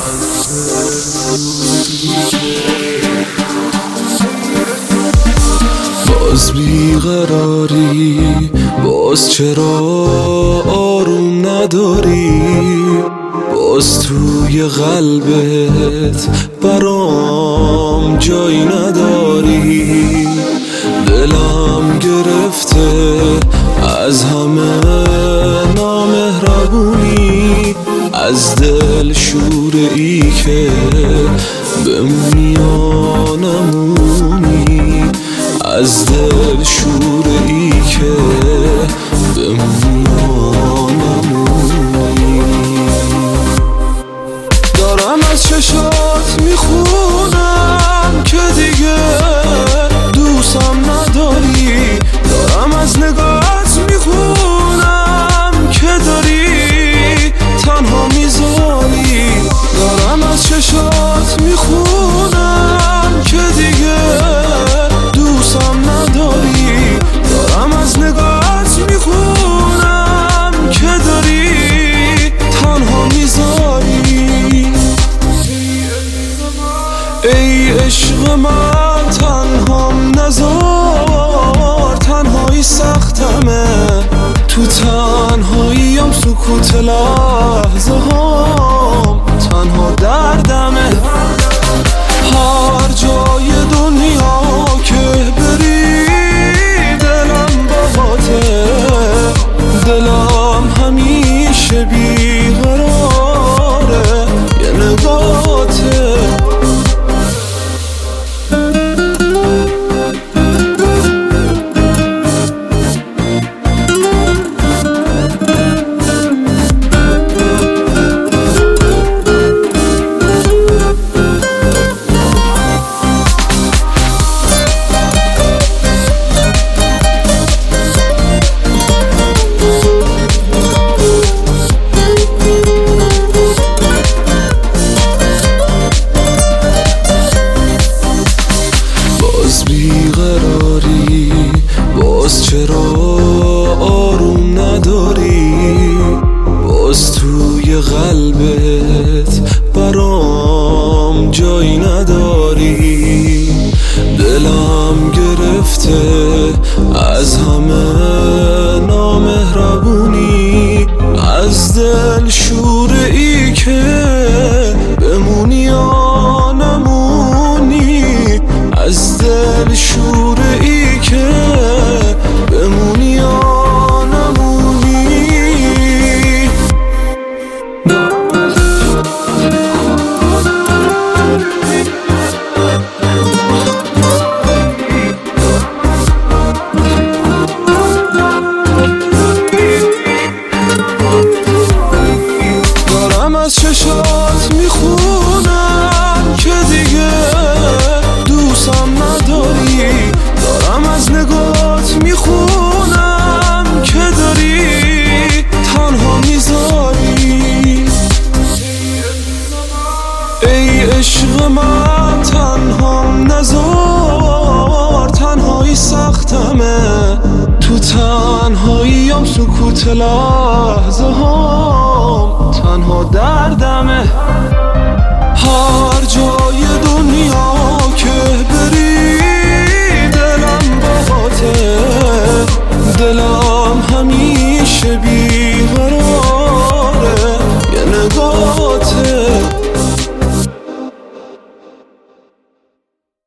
باز بیقراری، باز چرا آروم نداری؟ باز توی قلبت برام جایی نداری. دلم گرفته از همه نامهربونی، از دل شوره‌ای که بمونی یا نمونی، از دل شوره‌ای که بمونی یا نمونی. دارم از چشات میخونم که دیگه دوستم نداری، دارم از نگاهت میخونم که داری تنها میذاری. دارم از چشات میخونم که دیگه دوستم نداری، دارم از نگاهت میخونم که داری تنها میذاری. ای عشق من تنهام نذار، تنهایی سختمه، تو تنهاییم سکوت لحظه هام تنها دردمه. هر جای دنیا که بری دلم باهاته، دلم همیشه بیقراره یه نگاهته. بیقراری، باز چرا آروم نداری؟ باز توی قلبت برام جایی نداری. دلم گرفته از همه نامهربونی، از دل شوره‌ای که بمونی یا نمونی، از دل شوره‌ای که بمونی یا نمونی. دارم از چشات میخونم که دیگه دوستم نداری، دارم از نگاهت میخونم که داری تنها میذاری. ای عشق من تنهام نذار، تنهایی سختمه، تو تنهاییم سکوت لحظه هام تنها دردمه. هر جای دنیا که بری دلم باهاته، دلم